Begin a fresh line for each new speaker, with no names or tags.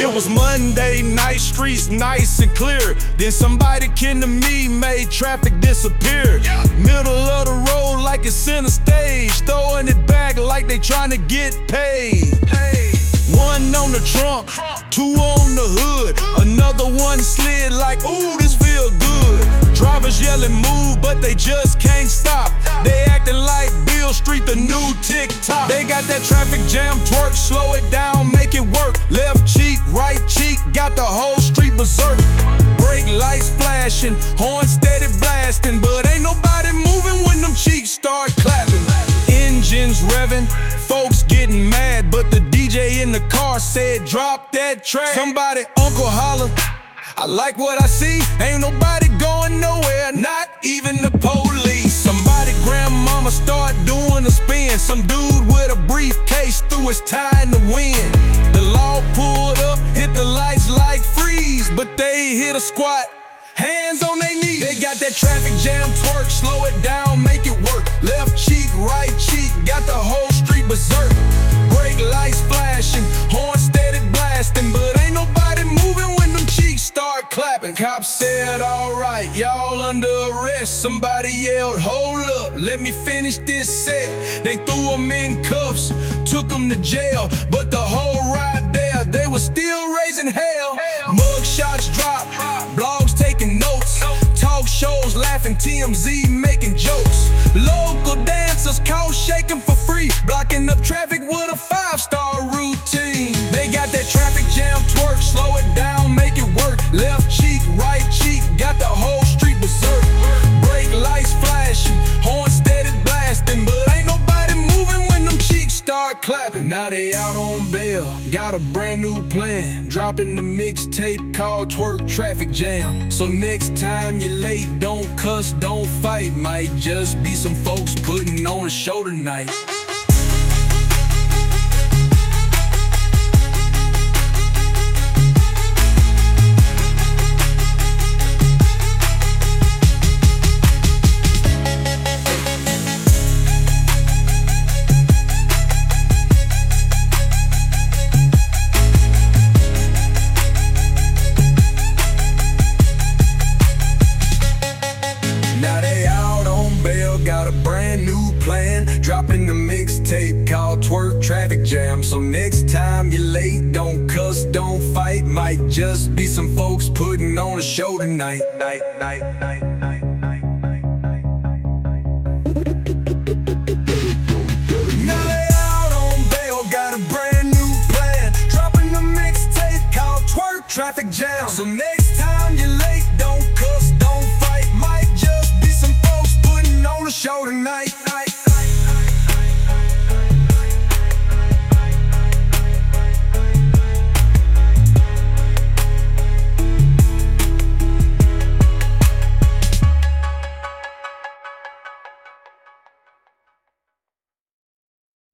It was Monday night, streets nice and clear. Then somebody kin to me made traffic disappear. Middle of the road like it's center stage, throwing it back like they trying to get paid. One on the trunk, two on the hood, another one slid like, ooh, this feel good. Drivers yelling move, but they just can't stop. They acting like Beale Street, the new TikTok. They got that traffic jam twerk, slow it down, make it work. Left cheek, right cheek, got the whole street berserk. Brake lights flashing, horn steady blasting, but ain't nobody moving when them cheeks start clapping. Engines revving, folks getting mad, but the DJ in the car said drop that track. Somebody uncle holler, I like what I see. Ain't nobody going nowhere, not even the police. Somebody grandmama start doing a spin. Some dude with a briefcase threw his tie in the wind. The law pulled up, hit the lights like freeze, but they hit a squat, hands on their knees. They got that traffic jam twerk, slow it down, make it work. Left cheek, right cheek, got the whole street berserk. Brake lights flashing, horn steady blasting, but ain't nobody moving when them cheeks start clapping. Cops said, alright, y'all under arrest. Somebody yelled, hold up, let me finish this set. They threw them in cuffs, took them to jail, but the whole ride there, they were still raising hell. Mug shots drop, blogs taking notes, talk shows laughing, TMZ making jokes. Local dancers caught shaking for free, blocking up traffic with a 5-star routine. They got that traffic jam twerk, slow it down, make it work. Left cheek, right cheek, got the whole street berserk. Brake lights flashing, horn steady blasting, but ain't nobody moving when them cheeks start clapping. Now they out on bail, got a brand new plan, dropping the mixtape called Twerk Traffic Jam. So next time you're late, don't cuss, don't fight. Might just be some folks putting on a show tonight. Got a brand new plan, dropping the mixtape called Twerk Traffic Jam. So next time you're late, don't cuss, don't fight. Might just be some folks putting on a show tonight. Now they out on bail, got a brand new plan, dropping the mixtape called Twerk Traffic Jam. So next